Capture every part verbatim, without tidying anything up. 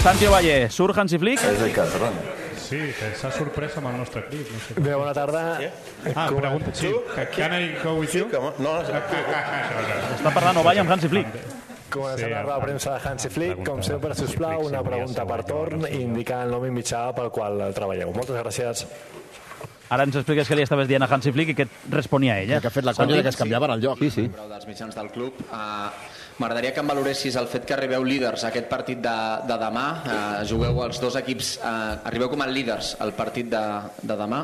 Santi Ovalle, surt Hansi Flick? És el Catron. Sí, que s'ha sorprès amb el nostre clip. No sé. Bé, bona tarda. Ah, pregunta, sí. Can I go with you? No, no. Està parlant Ovalle amb Hansi Flick. Comencem la roda de premsa de Hansi Flick. Com sempre, sisplau, una pregunta per torn i indicar el nom i mitjà pel qual treballeu. Moltes gràcies. Ara ens expliques què li estaves dient a Hansi Flick i què et responia ella. Que ha fet la conya que es canviaven el lloc. Sí, sí. Dels mitjans del club. Uh, M'agradaria que em valoressis el fet que arribeu líders a aquest partit de, de demà. Uh, jugueu els dos equips, uh, arribeu com a líders al partit de, de demà.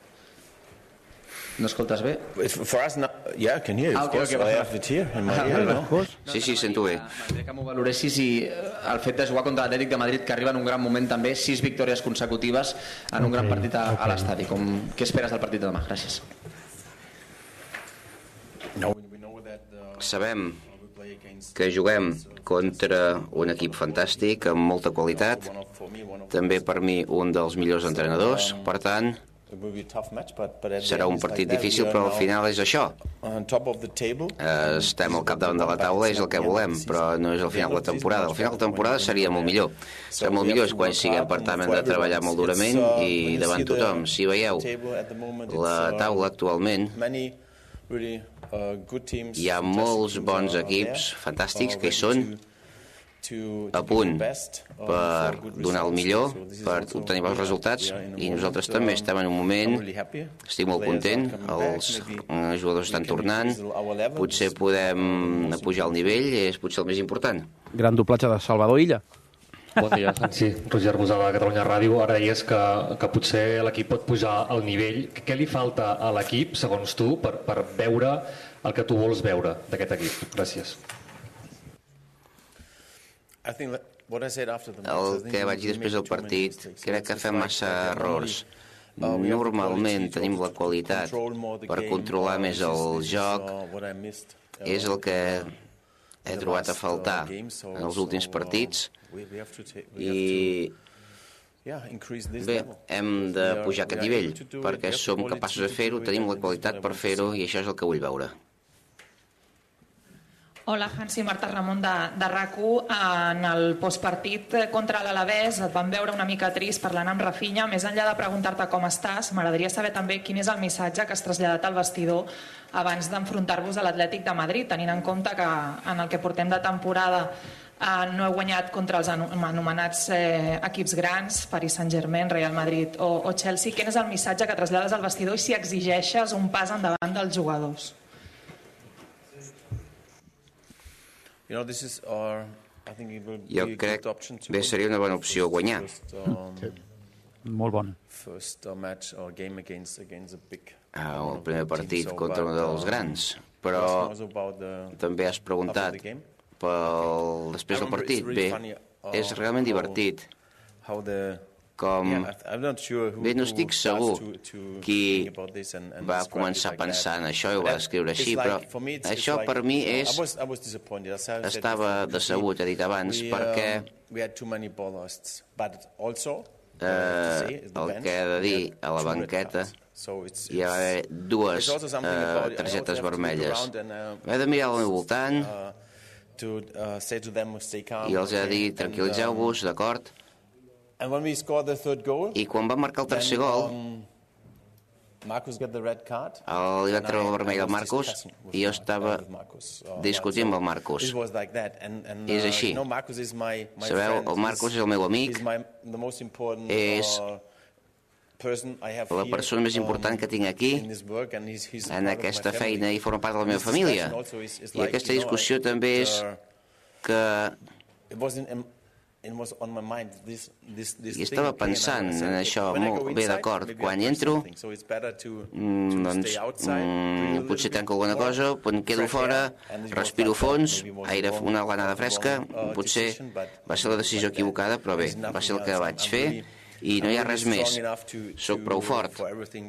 No escoltes bé? For us, no, yeah, I can hear you. Ah, Of okay, course, okay, I have it here in my ear, no? Sí, sí, sento bé. M'agradaria que m'ho valoressis i el fet de jugar contra l'Atlètic de Madrid, que arriba en un gran moment també, sis victòries consecutives en un gran partit a, a l'estadi. Com, què esperes del partit de demà? Gràcies. Sabem que juguem contra un equip fantàstic, amb molta qualitat, també per mi un dels millors entrenadors, per tant, serà un partit difícil, però al final és això. Estem al capdavant de la taula, és el que volem, però no és al final de la temporada. Al final de la temporada seria molt millor. Serà molt millor és quan siguem per tant hem de treballar molt durament i davant tothom. Si veieu la taula actualment, hi ha molts bons equips fantàstics que hi són a punt per donar el millor, per obtenir bons resultats, i nosaltres també estem en un moment, estic molt content, els jugadors estan tornant, potser podem pujar el nivell, és potser el més important. Gran doblatge de Salvador Illa. Bon dia, sí, Roger Rosada de Catalunya Ràdio. Ara deies que, que potser l'equip pot pujar el nivell. Què li falta a l'equip, segons tu, per, per veure el que tu vols veure d'aquest equip? Gràcies. El que vaig dir després del partit, crec que fem massa errors. Normalment tenim la qualitat per controlar més el joc, és el que he trobat a faltar en els últims partits, i bé, hem de pujar aquest nivell, perquè som capaços de fer-ho, tenim la qualitat per fer-ho, i això és el que vull veure. Hola, Hansi, Marta Ramon de, de RAC u. En el postpartit contra l'Alavés et vam veure una mica trist parlant amb Rafinha. Més enllà de preguntar-te com estàs, m'agradaria saber també quin és el missatge que has traslladat al vestidor abans d'enfrontar-vos a l'Atlètic de Madrid, tenint en compte que en el que portem de temporada eh, no he guanyat contra els anomenats eh, equips grans, Paris Saint-Germain, Real Madrid o, o Chelsea. Quin és el missatge que trasllades al vestidor i si exigeixes un pas endavant dels jugadors? Jo crec que seria una bona opció guanyar. Molt bona. El primer partit contra un dels grans, però també has preguntat pel després del partit. Bé, és realment divertit. Com... Bé, no estic segur qui va començar pensant això i ho va escriure així, però això per mi és... Estava decebut, he dit abans, perquè eh, el que he de dir a la banqueta hi va haver dues eh, targetes vermelles. He de mirar al meu voltant i els he de dir tranquil·litzeu-vos, d'acord? I quan va marcar el tercer gol, li va treure el vermell al Marcus i jo estava discutint amb el Marcus. És així. Sabeu, el Marcus és el meu amic, és la persona més important que tinc aquí en aquesta feina i forma part de la meva família. I aquesta discussió també és que... I estava pensant en això molt bé, d'acord. Quan entro, mm, doncs mm, potser tanco alguna cosa, em quedo fora, respiro fons, aire, una glanada fresca, potser va ser la decisió equivocada, però bé, va ser el que vaig fer i no hi ha res més. Soc prou fort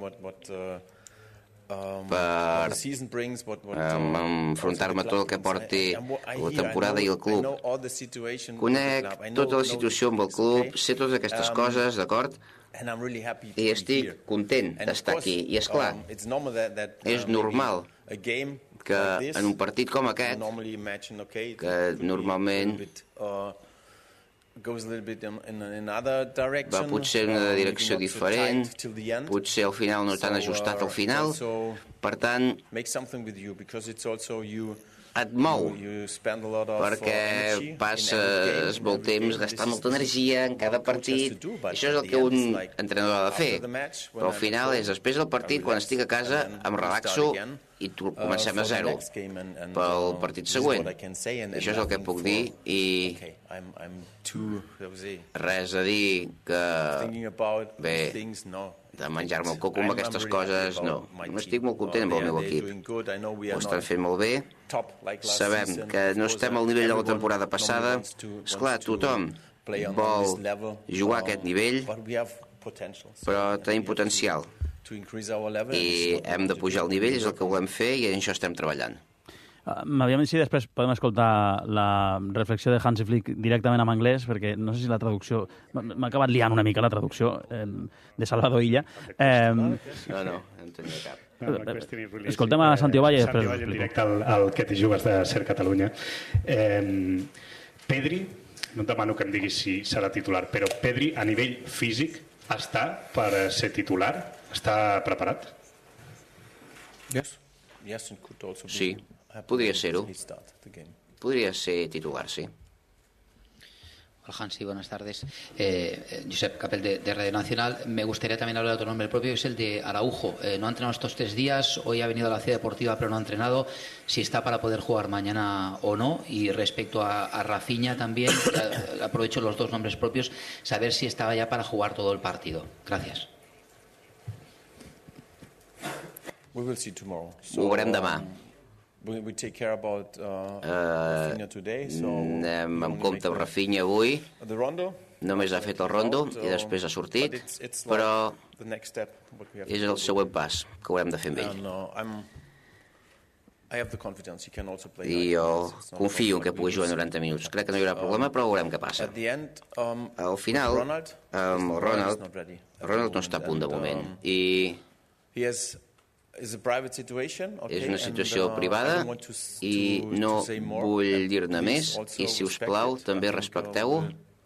per enfrontar-me a tot el que porti la temporada i el club. Conec tota la situació amb el club, sé totes aquestes coses, d'acord? I estic content d'estar aquí. I, esclar, és normal que en un partit com aquest, que normalment va potser en una direcció diferent, potser al final no tan ajustat al final, per tant, et mou, perquè passes molt temps gastant molta energia en cada partit, i això és el que un entrenador ha de fer, però al final és després del partit, quan estic a casa, em relaxo i comencem a zero pel partit següent. Això és el que puc dir i res a dir que, bé, de menjar-me el coco amb aquestes coses, no. No estic molt content amb el meu equip. Ho estan fent molt bé. Sabem que no estem al nivell de la temporada passada. Esclar, tothom vol jugar a aquest nivell, però tenim potencial. I hem de pujar el nivell, és el que volem fer i en això estem treballant. M'aviam dit si després podem escoltar la reflexió de Hansi Flick directament en anglès, perquè no sé si la traducció... M'ha acabat liant una mica la traducció eh, de Salvador Illa. Eh, no, no, no tenia cap. Escoltem a Santi Ovalle. Santi Ovalle, el directe al, al Que te jugues de Ser Catalunya. Eh, Pedri, no et demano que em diguis si serà titular, però Pedri a nivell físic està per ser titular? Està preparat? Sí, podria ser-ho. Podria ser titular, sí. Hola Hansi, buenas tardes. Eh, Josep Capel de, de Radio Nacional. Me gustaría también hablar de otro nombre propio, que es el de Araujo. Eh, no ha entrenado estos tres días, hoy ha venido a la ciudad deportiva pero no ha entrenado. Si está para poder jugar mañana o no. Y respecto a, a Rafinha también, eh, aprovecho los dos nombres propios, saber si estaba ya para jugar todo el partido. Gracias. Ho veurem demà. Uh, anem amb compte amb Rafinha avui. Només ha fet el rondo i després ha sortit, però és el següent pas que haurem de fer amb ell. I jo confio que pugui jugar noranta minuts. Crec que no hi haurà problema, però veurem què passa. Al final, amb el Ronald, Ronald no està a punt de moment. I és una situació privada i no vull dir-ne més i, si us plau, també respecteu-ho.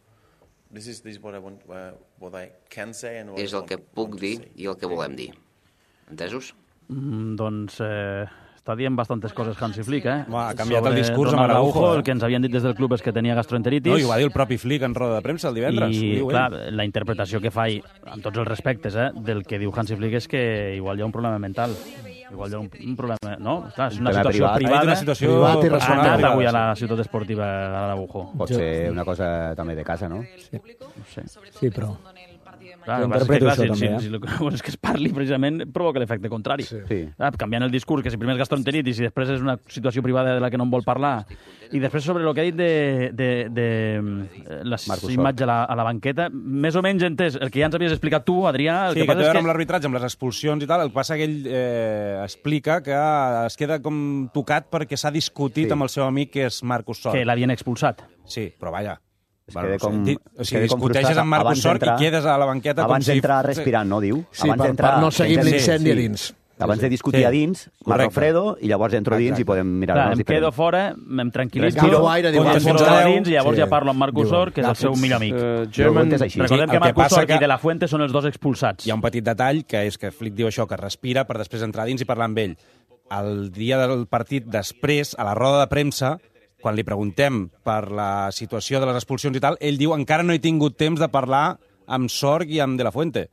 És el que puc dir i el que volem dir. Entesos? Mm, doncs eh, està dient bastantes coses Hansi Flick, eh? Va, ha canviat el discurs amb Araujo. El que ens havien dit des del club és que tenia gastroenteritis. No, i ho va dir el propi Flick en roda de premsa el divendres. I, clar, la interpretació que fa, amb tots els respectes, eh, del que diu Hansi Flick és que igual hi ha un problema mental. Igual hi ha un, un problema... No? Clar, és una situació privat. privada. Una situació personal. Ha anat avui a la ciutat esportiva a l'Araujo. Pot ser una cosa també de casa, no? Sí, no sé. Sí, però... Clar, jo interpreto això, també, eh? Si el que és que es parli, precisament, provoca l'efecte contrari. Sí. Clar, canviant el discurs, que si primer és gastroenteritis i després és una situació privada de la que no en vol parlar. I després sobre el que ha dit de, de, de l'imatge a, la, a la banqueta, més o menys entès el que ja ens havies explicat tu, Adrià. El sí, que, que té a veure que... amb l'arbitratge, amb les expulsions i tal. El que passa que ell eh, explica que es queda com tocat perquè s'ha discutit sí. amb el seu amic, que és Marcus Sorg. Que l'havien expulsat. Sí, però vaja... Bueno, com, o sigui, discuteixes amb Marcus Sorg i quedes a la banqueta abans com si... d'entrar respirant, no, diu? Sí, abans per, per no seguir l'incendi a dins. Abans de discutir sí. a dins, Marc Alfredo, i llavors entro dins i podem mirar Clar, els em quedo fora, em tranquil·litzo, aire, em quedo a dins i llavors sí. ja parlo amb Marcus Sorg, que és el seu millor amic. Uh, German... Recordem que Marcus Sorg i De La Fuente són els dos expulsats. Hi ha un petit detall, que és que Flick diu això, que respira per després entrar dins i parlar amb ell. El dia del partit, després, a la roda de premsa, quan li preguntem per la situació de les expulsions i tal, ell diu encara no he tingut temps de parlar amb Sorg i amb De La Fuente.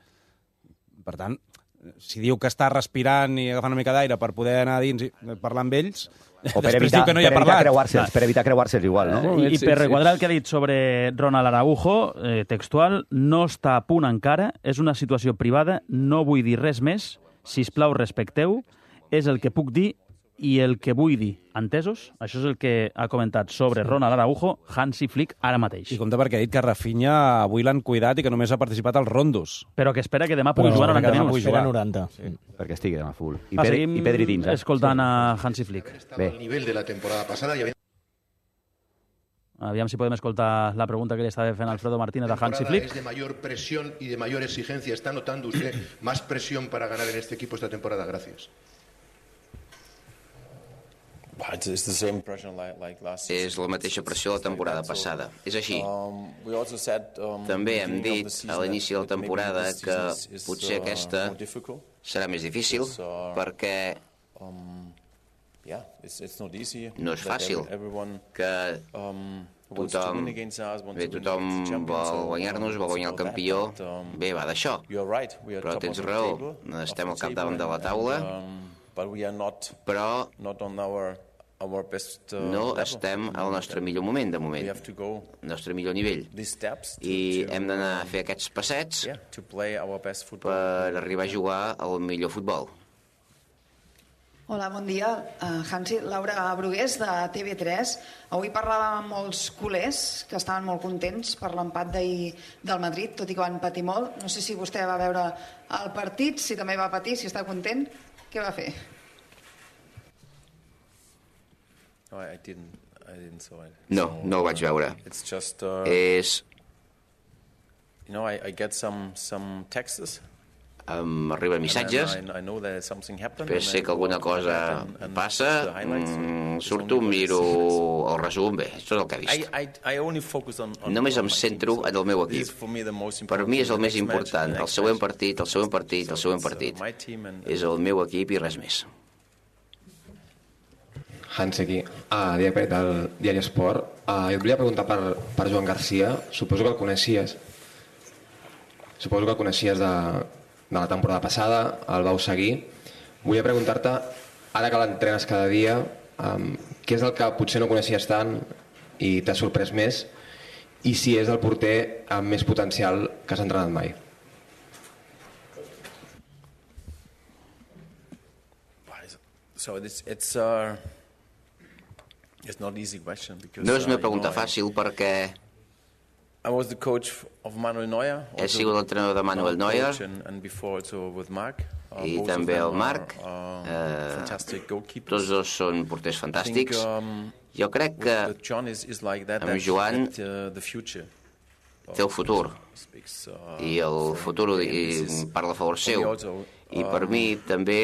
Per tant, si diu que està respirant i agafant una mica d'aire per poder anar dins i parlar amb ells, o per evitar, que no hi ha per evitar parlat. creuar-se'ls, per evitar creuar-se'ls igual, no? I, I per requadrar el que ha dit sobre Ronald Araujo, eh, textual, no està a punt encara, és una situació privada, no vull dir res més, sisplau respecteu, és el que puc dir i el que vull dir, entesos? Això és el que ha comentat sobre Ronald Araujo Hansi Flick ara mateix. I compte perquè ha dit que Rafinha avui l'han cuidat i que només ha participat als rondos. Però que espera que demà pugui jugar noranta minuts. Espera noranta. Sí. Perquè estigui demà full. I, Va, Pedri, i Pedri dins. Eh? Escoltant a Hansi Flick. Bé. El nivell de la temporada passada ja... Aviam si podem escoltar la pregunta que le estaba fent Alfredo Martínez a Hansi Flick. Es de mayor presión y de mayor exigencia. ¿Está notando usted más presión para ganar en este equipo esta temporada? Gracias. És la mateixa pressió de la temporada passada. És així. També hem dit a l'inici de la temporada que potser aquesta serà més difícil perquè no és fàcil que tothom, bé, tothom vol guanyar-nos, vol guanyar el campió, bé, va d'això. Però tens raó, estem al capdavant de la taula, però no estem al nostre millor moment, de moment, al nostre millor nivell. I hem d'anar a fer aquests passets per arribar a jugar al millor futbol. Hola, bon dia. Uh, Hansi, Laura Brugués, de T V tres. Avui parlàvem amb molts culers que estaven molt contents per l'empat d'ahir del Madrid, tot i que van patir molt. No sé si vostè va veure el partit, si també va patir, si està content. Què va fer? No, no ho vaig veure. És... M'arriben missatges, però sé que alguna cosa passa, mm, surto, miro el resum, bé, això és el que he vist. Només em centro en el meu equip. Per mi és el més important, el següent partit, el següent partit, el següent partit. És el meu equip i res més. Hans aquí, a Diari del Diari Esport. Uh, jo et volia preguntar per, per Joan Garcia, suposo que el coneixies. Suposo que el coneixies de, de la temporada passada, el vau seguir. Volia preguntar-te, ara que l'entrenes cada dia, um, què és el que potser no coneixies tant i t'ha sorprès més, i si és el porter amb més potencial que has entrenat mai? So it's, it's, uh... No és una pregunta fàcil perquè he sigut l'entrenador de Manuel Neuer i també el Marc. Eh, tots dos són porters fantàstics. Jo crec que amb Joan té el futur i el futur parla a favor seu. I per mi també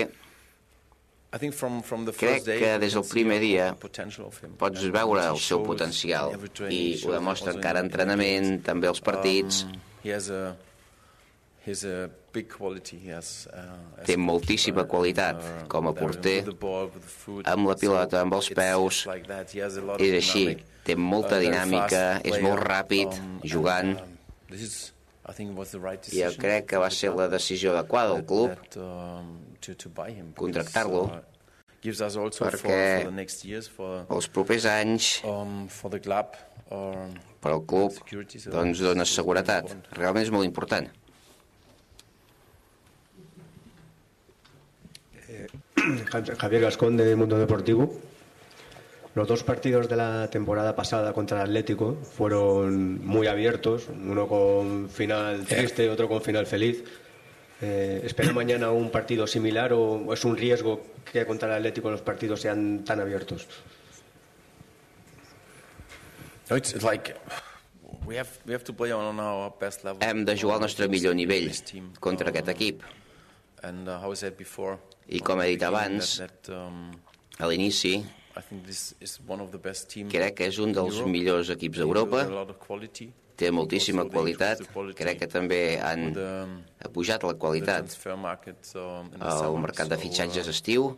crec que des del primer dia pots veure el seu potencial i ho demostra encara entrenament, també els partits. Té moltíssima qualitat com a porter, amb la pilota, amb els peus, és així, té molta dinàmica, és molt ràpid jugant. Jo crec que va ser la decisió adequada del club contractar-lo perquè els propers anys per al club doncs dona seguretat. Realment és molt important. Javier Gascón, de Mundo Deportivo. Los dos partidos de la temporada pasada contra el Atlético fueron muy abiertos, uno con final triste, otro con final feliz. Eh, ¿Espera mañana un partido similar o es un riesgo que contra el Atlético los partidos sean tan abiertos? Hem de jugar al nostre millor nivell contra aquest equip. I com he dit abans, a l'inici, crec que és un dels millors equips d'Europa, té moltíssima qualitat, crec que també han pujat la qualitat al mercat de fitxatges estiu.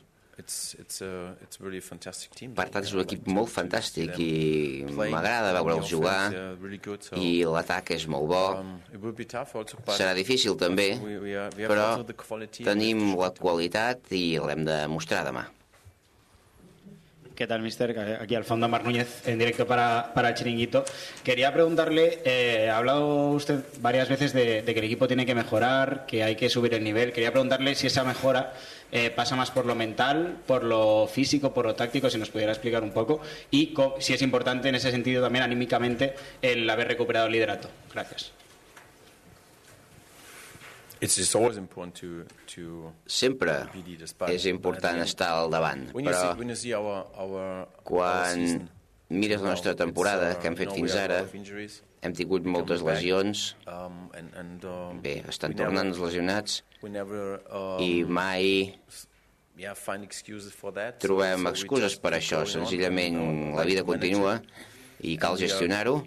Per tant, és un equip molt fantàstic i m'agrada veure'ls jugar i l'atac és molt bo. Serà difícil també, però tenim la qualitat i l'hem de mostrar demà. ¿Qué tal, mister? Aquí al fondo Marc Núñez, en directo para, para el Chiringuito. Quería preguntarle, eh, ha hablado usted varias veces de, de que el equipo tiene que mejorar, que hay que subir el nivel. Quería preguntarle si esa mejora eh, pasa más por lo mental, por lo físico, por lo táctico, si nos pudiera explicar un poco. Y si es importante en ese sentido también anímicamente el haber recuperado el liderato. Gracias. Sempre és important estar al davant, però quan mires la nostra temporada que hem fet fins ara, hem tingut moltes lesions, bé, estan tornant els lesionats i mai trobem excuses per això. Senzillament la vida continua i cal gestionar-ho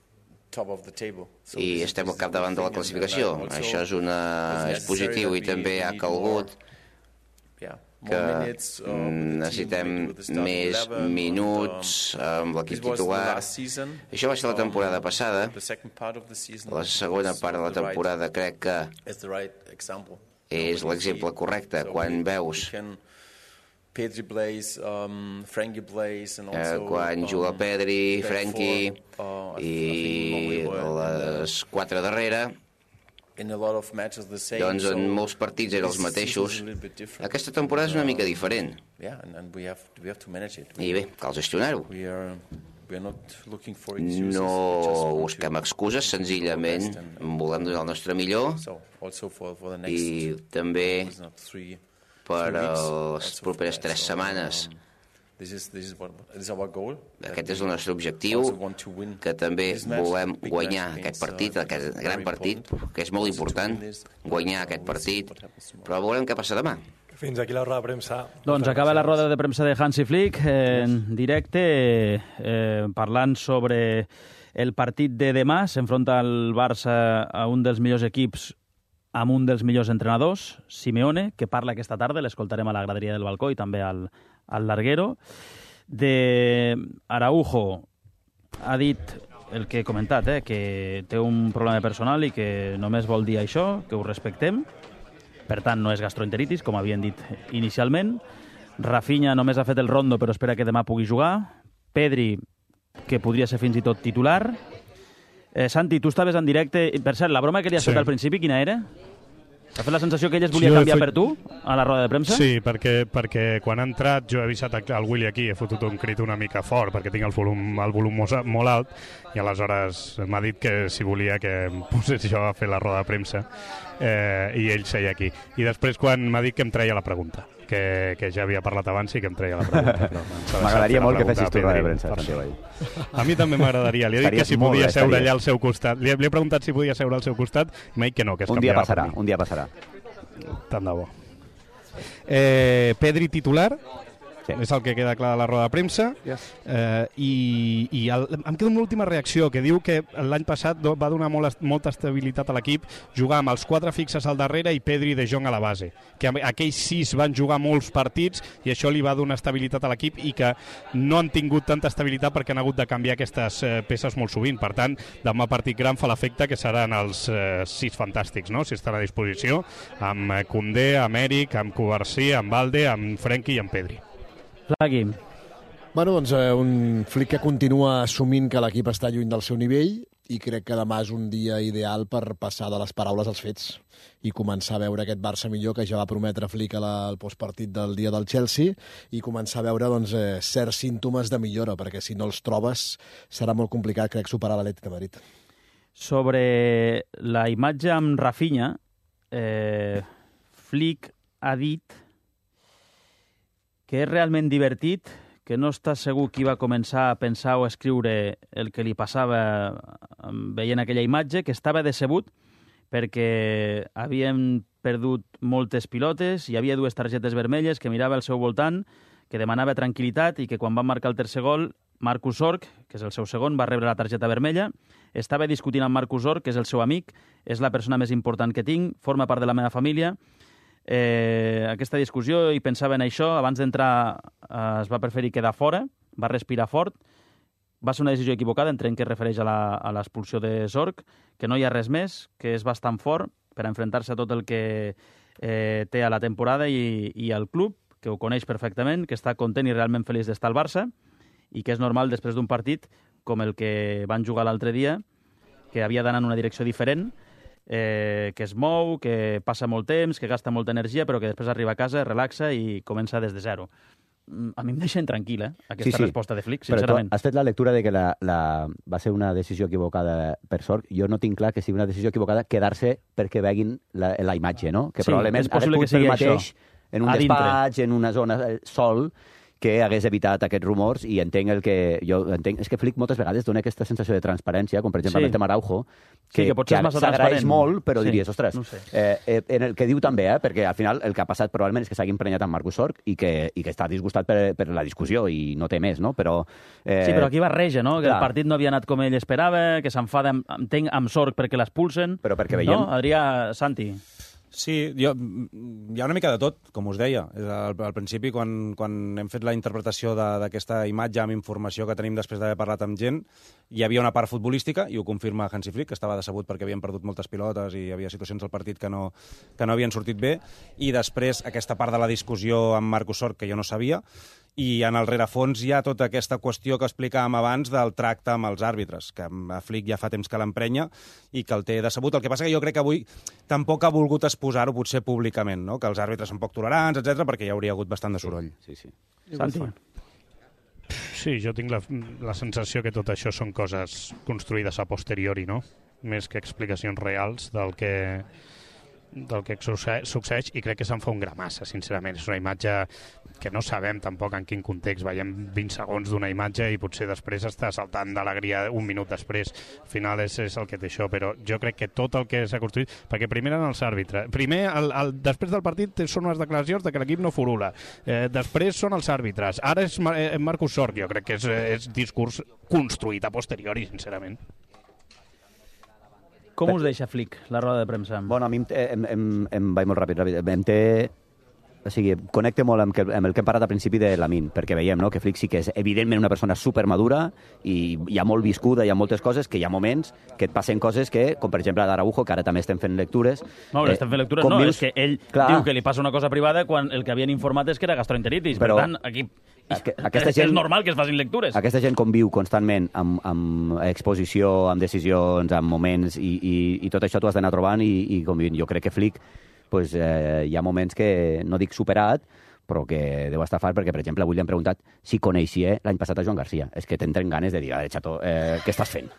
i estem al capdavant de la classificació. Això és, una, és positiu i també ha calgut que necessitem més minuts amb l'equip titular. Això va ser la temporada passada. La segona part de la temporada crec que és l'exemple correcte. Quan veus Pedri plays, um, Frankie plays, and also, eh, quan juga um, Pedri, Frankie four, uh, i les quatre darrere, doncs en molts partits eren els mateixos. Aquesta temporada és una mica diferent. I bé, cal gestionar-ho. No busquem excuses, senzillament volem donar el nostre millor i també per les properes tres setmanes. Aquest és el nostre objectiu, que també volem guanyar aquest partit, aquest gran partit, que és molt important, guanyar aquest partit, però veurem què passa demà. Fins aquí la roda de premsa. Doncs acaba la roda de premsa de Hansi Flick en directe, eh, parlant sobre el partit de demà. S'enfronta el Barça a un dels millors equips amb un dels millors entrenadors, Simeone, que parla aquesta tarda, l'escoltarem a la graderia del balcó i també al, al larguero. De Araujo ha dit el que he comentat, eh, que té un problema personal i que només vol dir això, que ho respectem. Per tant, no és gastroenteritis, com havien dit inicialment. Rafinha només ha fet el rondo, però espera que demà pugui jugar. Pedri, que podria ser fins i tot titular. Eh, Santi, tu estaves en directe. Per cert, la broma que li has sí. fet al principi, quina era? T'ha fet la sensació que ell es volia sí, canviar fet... per tu a la roda de premsa? Sí, perquè, perquè quan ha entrat jo he avisat el Willy aquí, he fotut un crit una mica fort perquè tinc el volum, el volum molt alt i aleshores m'ha dit que si volia que em posés jo a fer la roda de premsa eh, i ell seia aquí. I després quan m'ha dit que em treia la pregunta, que, que ja havia parlat abans i que em treia la pregunta. M'agradaria molt que fessis tu roda de premsa. A mi també m'agradaria. Li he dit que si podia seure allà al seu costat. Li he, li he preguntat si podia seure al seu costat i m'ha dit que no, que es un dia passarà, un dia passarà. Tant de bo. Eh, Pedri titular, sí. És el que queda clar de la roda de premsa. Yes. Eh, I i el, em queda una última reacció, que diu que l'any passat va donar molt, molta estabilitat a l'equip jugar amb els quatre fixes al darrere i Pedri de Jong a la base. Que aquells sis van jugar molts partits i això li va donar estabilitat a l'equip i que no han tingut tanta estabilitat perquè han hagut de canviar aquestes eh, peces molt sovint. Per tant, demà partit gran fa l'efecte que seran els eh, sis fantàstics, no? Si estan a disposició, amb Koundé, amb Eric, amb Cubarsí, amb Valde, amb Frenkie i amb Pedri. Flagui. Bueno, doncs eh, un Flick que continua assumint que l'equip està lluny del seu nivell i crec que demà és un dia ideal per passar de les paraules als fets i començar a veure aquest Barça millor que ja va prometre Flick al postpartit del dia del Chelsea i començar a veure doncs, eh, certs símptomes de millora, perquè si no els trobes serà molt complicat, crec, superar l'Atlètic de Madrid. Sobre la imatge amb Rafinha, eh, Flick ha dit que és realment divertit, que no està segur qui va començar a pensar o a escriure el que li passava veient aquella imatge, que estava decebut perquè havien perdut moltes pilotes, hi havia dues targetes vermelles, que mirava al seu voltant, que demanava tranquil·litat i que quan van marcar el tercer gol, Marcus Zorc, que és el seu segon, va rebre la targeta vermella. Estava discutint amb Marcus Zorc, que és el seu amic, és la persona més important que tinc, forma part de la meva família. Eh, aquesta discussió i pensava en això, abans d'entrar eh, es va preferir quedar fora, va respirar fort, va ser una decisió equivocada, entenc que es refereix a l'expulsió de Zorc, que no hi ha res més, que és bastant fort per enfrontar-se a tot el que eh, té a la temporada i, i al club, que ho coneix perfectament, que està content i realment feliç d'estar al Barça i que és normal després d'un partit com el que van jugar l'altre dia, que havia d'anar en una direcció diferent, Eh, que es mou, que passa molt temps, que gasta molta energia, però que després arriba a casa, relaxa i comença des de zero. A mi em deixa tranquil, eh, aquesta sí, sí. resposta de Flick, sincerament. Però tu has fet la lectura de que la, la... va ser una decisió equivocada per Zorc. Jo no tinc clar que sigui una decisió equivocada quedar-se perquè veguin la, la imatge, no? Que sí, probablement és possible que sigui mateix, això. en un despatx, en una zona sol, que hagués evitat aquests rumors, i entenc el que... Jo entenc, és que Flick moltes vegades dona aquesta sensació de transparència, com per exemple Sí. amb el tema Araujo, Sí, que, que potser és massa s'agraeix transparent. molt, però Sí, diries, ostres, no sé. eh, eh, en el que diu també, eh, perquè al final el que ha passat probablement és que s'hagi emprenyat amb Marcus Sorg i que, i que està disgustat per, per la discussió i no té més, no? Però, eh, Sí, però aquí barreja, no? Que clar. el partit no havia anat com ell esperava, que s'enfada, amb- entenc, amb Sorg perquè l'expulsen. Però perquè veiem... No, Adrià, Santi? Sí, jo, hi ha una mica de tot, com us deia. És al, al principi, quan, quan hem fet la interpretació de- d'aquesta imatge amb informació que tenim després d'haver parlat amb gent, hi havia una part futbolística, i ho confirma Hansi Flick, que estava decebut perquè havien perdut moltes pilotes i hi havia situacions al partit que no, que no havien sortit bé, i després aquesta part de la discussió amb Marcus Sorg, que jo no sabia, i en el rerefons hi ha tota aquesta qüestió que explicàvem abans del tracte amb els àrbitres, que a Flick ja fa temps que l'emprenya i que el té decebut. El que passa que jo crec que avui tampoc ha volgut exposar-ho potser públicament, no? Que els àrbitres són poc tolerants, etcètera, perquè hi hauria hagut bastant de soroll. Sí, sí. Santi? Sí, jo tinc la, la sensació que tot això són coses construïdes a posteriori, no? Més que explicacions reals del que del que succeeix, succeeix i crec que se'n fa un gra massa, sincerament. És una imatge que no sabem tampoc en quin context. Veiem vint segons d'una imatge i potser després està saltant d'alegria un minut després. Al final és, és el que té això, però jo crec que tot el que s'ha construït... Perquè primer eren els àrbitres. Primer, el, el, després del partit són unes declaracions de que l'equip no furula. Eh, després són els àrbitres. Ara és Mar eh, Marcus Sorg. Jo crec que és, és discurs construït a posteriori, sincerament. Com us deixa Flick, la roda de premsa? Bueno, a mi em, em, em, em vaig molt ràpid, ràpid. Em té... O sigui, connecte molt amb, que, amb el que hem parlat al principi de Lamin, perquè veiem, no?, que Flick sí que és evidentment una persona supermadura i hi ha molt viscuda, hi ha moltes coses, que hi ha moments que et passen coses que, com per exemple d'Araujo, que ara també estem fent lectures... No, eh, estem fent lectures, no, vius... és que ell Clar. diu que li passa una cosa privada quan el que havien informat és que era gastroenteritis. Però per tant, aquí... Aqu aquesta és, gent, és normal que es facin lectures. Aquesta gent conviu constantment amb, amb exposició, amb decisions, amb moments, i, i, i tot això t'ho has d'anar trobant i, i convivint. Jo crec que Flick pues, eh, hi ha moments que, no dic superat, però que deu estar fart, perquè, per exemple, avui li han preguntat si coneixia l'any passat a Joan Garcia. És que t'entren ganes de dir, xato, eh, què estàs fent?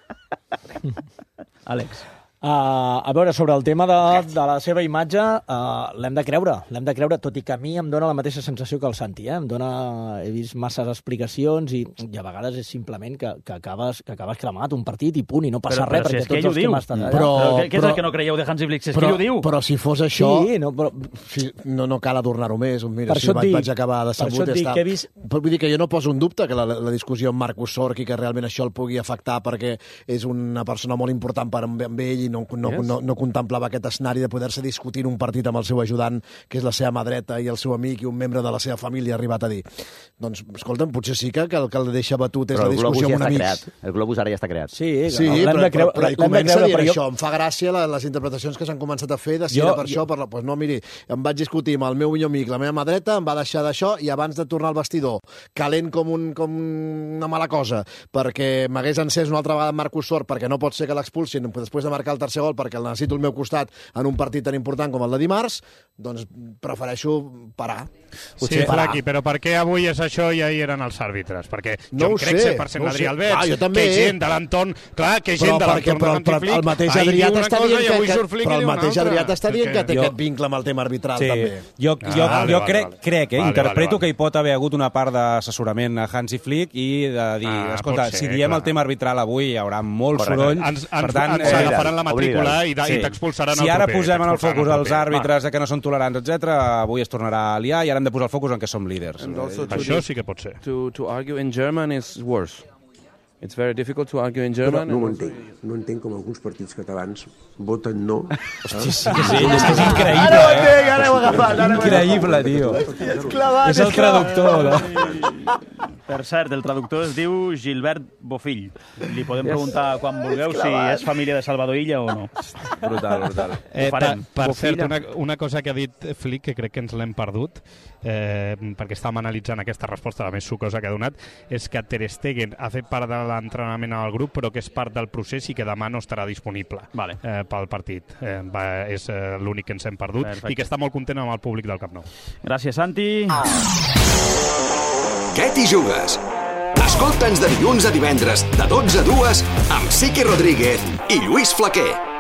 Àlex. Uh, a veure, sobre el tema de, de la seva imatge, uh, l'hem de creure, l'hem de creure, tot i que a mi em dóna la mateixa sensació que el Santi, eh? Em dóna, he vist masses explicacions i, i a vegades és simplement que, que, acabes, que acabes cremat un partit i punt, i no passa però, res, però perquè si és que tots ell ho els que diu. hem estat allà... Però, però, què, què és però- el que no creieu de Hansi Flick? Si és però, que ell ho diu. Però si fos això... Sí, no, però... Si, no, no cal adornar-ho més. Mira, Per si això et vaig, dic- vaig acabar per decebut això et i dic està. que he vist- Però vull dir que jo no poso en dubte que la, la discussió amb Marcus Sorg i que realment això el pugui afectar perquè és una persona molt important per amb, amb ell i no, no, Yes. no, no contemplava aquest escenari de poder-se discutir un partit amb el seu ajudant, que és la seva mà dreta i el seu amic i un membre de la seva família, ha arribat a dir. Doncs, escolta'm, potser sí que, que el que el deixa batut és Però la el globus discussió ja amb un està amic. creat. El globus ara ja està creat. Sí, Sí, l'hem però, de creure, però, però hi l'hem de comença creure, dient però jo... això. Em fa gràcia la, les interpretacions que s'han començat a fer de si Jo- era per això, per la... Pues no, miri, em vaig discutir amb el meu millor amic, la meva mà dreta, em va deixar d'això i abans de tornar al vestidor, calent com, un, com una mala cosa, perquè m'hagués encès una altra vegada amb Marcus Sorg, perquè no pot ser que l'expulsin després de marcar el tercer gol, perquè el necessito al meu costat en un partit tan important com el de dimarts, doncs prefereixo parar. Sí, Flaqui, però per què avui és això i ahir eren els àrbitres? Perquè No jo ho crec sé, cent per cent no ho l'Adrià sé. Alberts, Ah, jo també. que gent de l'entorn, clar, que Però gent de perquè- l'entorn però- de però l'Antiflic, el mateix ahir Adrià diu una t'està cosa dient i que, avui que, surt Flick però i el diu una mateix altra. Adrià t'està dient És que té Jo- aquest vincle amb el tema arbitral, Sí, també. jo, Ah, jo, vale, jo vale, crec, vale. crec eh? Vale, interpreto vale, que hi pot haver hagut una part d'assessorament a Hansi Flick i de dir, Ah, escolta, pot ser, si diem clar. el tema arbitral avui hi haurà molt Correcte. soroll. Ens- ens- per tant, ens agafaran la matrícula oblida't. i de- i t'expulsaran Si el ara proper, posem en el t'expulsaran focus el els proper. àrbitres de que no són tolerants, etcètera, avui es tornarà a liar i ara hem de posar el focus en què som líders. And also to Això the- sí que pot ser. To, to argue in German is worse. It's very difficult to argue in Però German. no ho and also- entenc. No entenc com alguns partits catalans voten no. Hosti, sí, sí, és que és increïble, Ara ho eh? entenc, ara ho he agafat, ara ho he Increïble, agafat. tio. És clavat, És el és clavat. traductor, no? Per cert, el traductor es diu Gilbert Bofill. Li podem Yes. preguntar quan vulgueu És si clavat. és família de Salvador Illa o no. Brutal, brutal. Eh, Ho per, farem. per Bofilla. cert, una, una cosa que ha dit Flick, que crec que ens l'hem perdut, eh, perquè estàvem analitzant aquesta resposta, la més sucosa que ha donat, és que Ter Stegen ha fet part de l'entrenament al grup, però que és part del procés i que demà no estarà disponible vale. eh, pel partit. Eh, va, és eh, l'únic que ens hem perdut. Perfecte. I que està molt content amb el públic del Camp Nou. Gràcies, Santi. Què t'hi jugues? Escolta'ns de dilluns a divendres, de dotze a dues, amb Siqui Rodríguez i Lluís Flaquer.